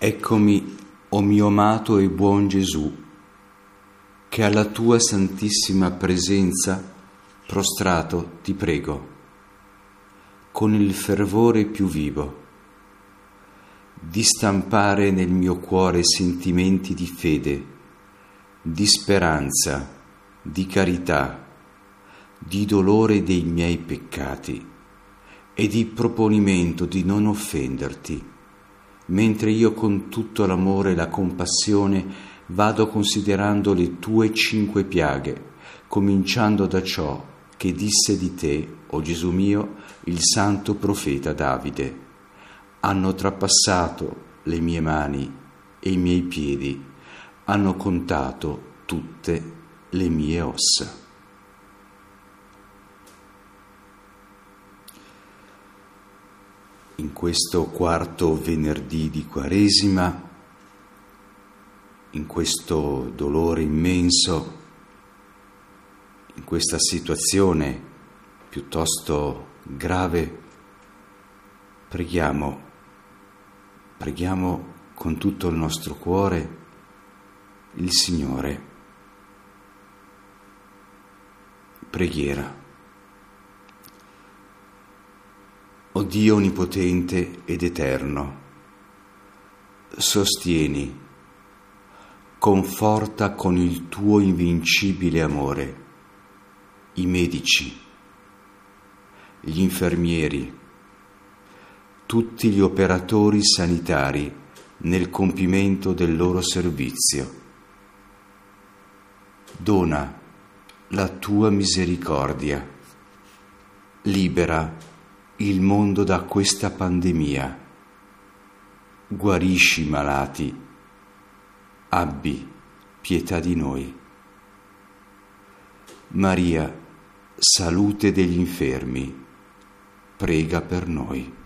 Eccomi, o mio amato e buon Gesù, che alla tua santissima presenza, prostrato, ti prego, con il fervore più vivo, di stampare nel mio cuore sentimenti di fede, di speranza, di carità, di dolore dei miei peccati e di proponimento di non offenderti, mentre io con tutto l'amore e la compassione vado considerando le tue 5 piaghe, cominciando da ciò che disse di te, o Gesù mio, il santo profeta Davide. Hanno trapassato le mie mani e i miei piedi, hanno contato tutte le mie ossa. In questo 4° venerdì di Quaresima, in questo dolore immenso, in questa situazione piuttosto grave, preghiamo con tutto il nostro cuore il Signore. Preghiera. O Dio onnipotente ed eterno, sostieni, conforta con il tuo invincibile amore i medici, gli infermieri, tutti gli operatori sanitari nel compimento del loro servizio. Dona la tua misericordia, libera il mondo da questa pandemia, guarisci i malati, abbi pietà di noi. Maria, salute degli infermi, prega per noi.